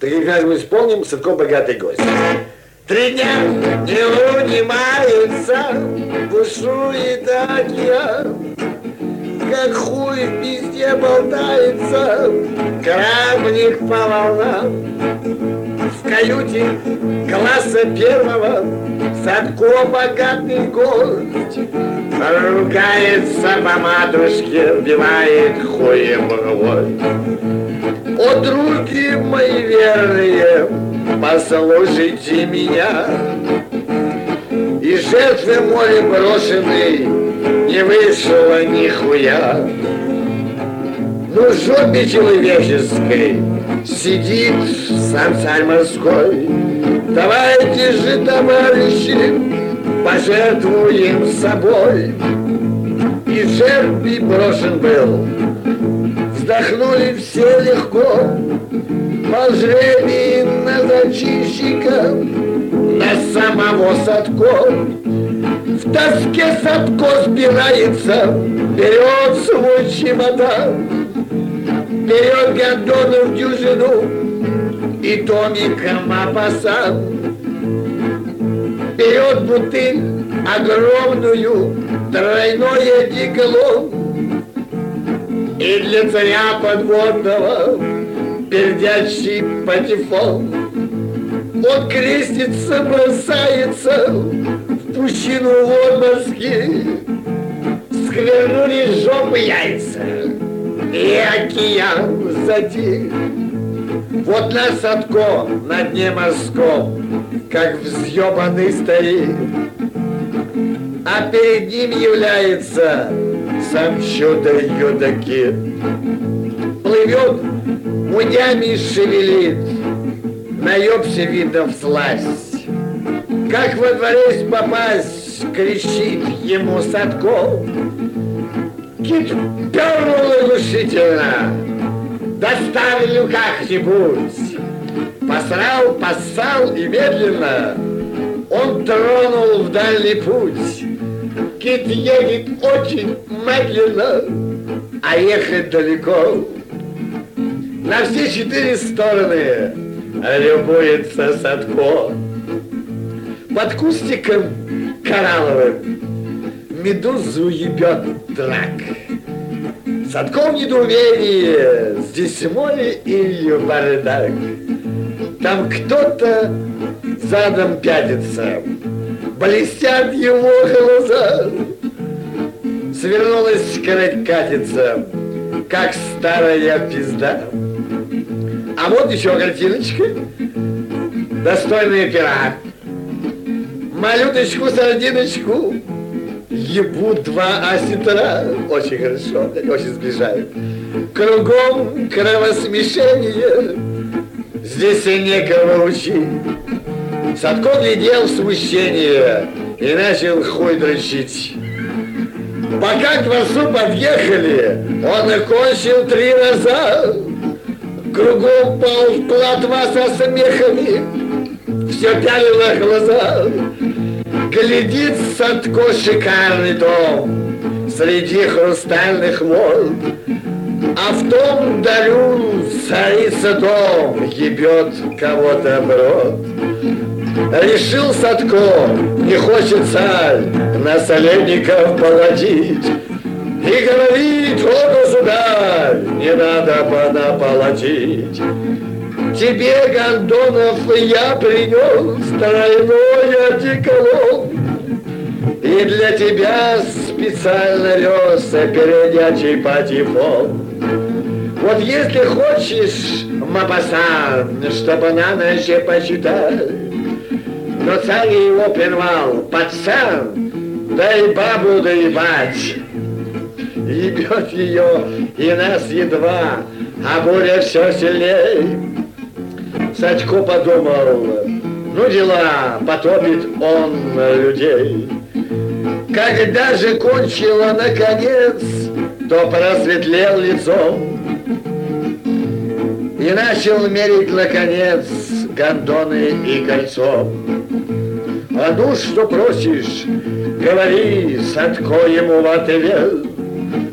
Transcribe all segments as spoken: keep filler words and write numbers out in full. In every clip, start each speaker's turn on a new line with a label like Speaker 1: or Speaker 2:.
Speaker 1: Так как раз мы исполним Садко «Богатый гость». Три дня не унимается, бушует океан, как хуй в пизде болтается, кораблик по волнам. В каюте класса первого Садко «Богатый гость» ругается по матушке, вбивает хуем гвоздь. О, други мои верные, послушайте меня, и жертвы море брошенной не вышло нихуя. Ну, в жопе человеческой сидит сам царь морской. Давайте же, товарищи, пожертвуем собой. И жертве брошен был, вздохнули все легко, по жребию на зачинщика, на самого Садко. В тоске Садко сбирается, берет свой чемодан, берет гондону в дюжину и томиком опасан, берет бутыль огромную, тройное диглон, и для царя подводного пердящий патефон. Он крестится, бросается в пучину вод морских, сквернули жопы яйца, и океан затих. Вот наш Садко на дне морском, как взъебанный старик, а перед ним является сам чудо-юдо-кит. Плывет, мунями шевелит, наебся, видно, всласть. Как во дворец попасть, кричит ему Садко. Кит пернул оглушительно, доставлю как-нибудь. Посрал, поссал и медленно он тронул в дальний путь. Кит едет очень медленно, а ехать далеко. На все четыре стороны любуется Садко. Под кустиком коралловым медузу ебет драк. Садко в недоумении, здесь море или бардак. Там кто-то задом пятится, блестят его глаза. Свернулась каракатица, как старая пизда. А вот еще картиночка, достойная пера. Малюточку, сардиночку ебут два осетра. Очень хорошо, очень сближают. Кругом кровосмешение, здесь и некого учить. Садко глядел в смущение и начал хуй дрочить. Пока к дворцу подъехали, он окончил три раза. Кругом пол плотва со смехами, все пялило глаза. Глядит Садко шикарный дом среди хрустальных волн, а в том далю царица дом ебет кого-то в рот. Решил Садко, не хочет царь наследников плодить, и говорит: о, государь, не надо понаполотить. Тебе, гондонов, я принес тройной одеколон, и для тебя специально вез передячий патефон. Вот если хочешь, Мапасан, чтобы на ночь почитать, но царь его прервал: пацан, дай бабу доебать. Ебет ее и нас едва, а буря все сильней. Садко подумал: ну дела, потопит он людей. Когда же кончила наконец, то просветлел лицом и начал мерить наконец гондоны и кольцом. А ну что просишь, говори, Садко ему в ответ.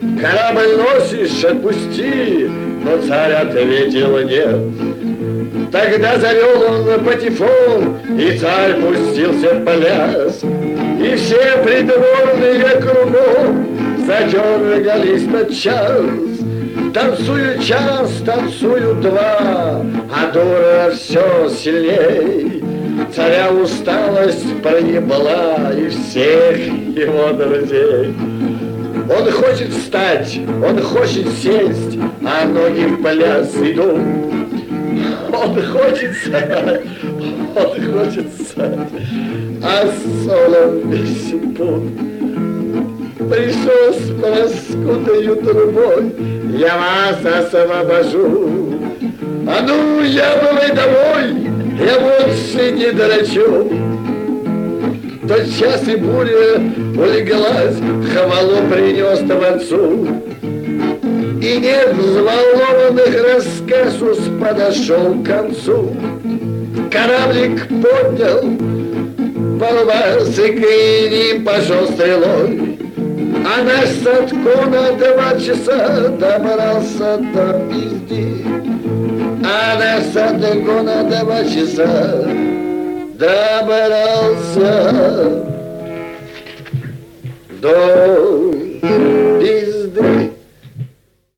Speaker 1: Корабль носишь, отпусти, но царь ответил нет. Тогда завел он патефон, и царь пустился в пляс. И все придворные кругом задергались тотчас. Танцуют час, танцуют два, а дура все сильней. Царя усталость проебала и всех его друзей. Он хочет встать, он хочет сесть, а ноги в пляс идут. Он хочет встать, он хочет встать, а солом весит пуд. Пришел с паскудою трубой, я вас освобожу. А ну, я бывай домой, я больше не драчу. Тот час и буря улеглась, хвалу принес творцу. И нет взволнованных рассказус подошел к концу. Кораблик поднял, порвался, к ним пошел стрелой. А наш Садко на два часа добрался до пизди. А наш Садко на два часа добрался до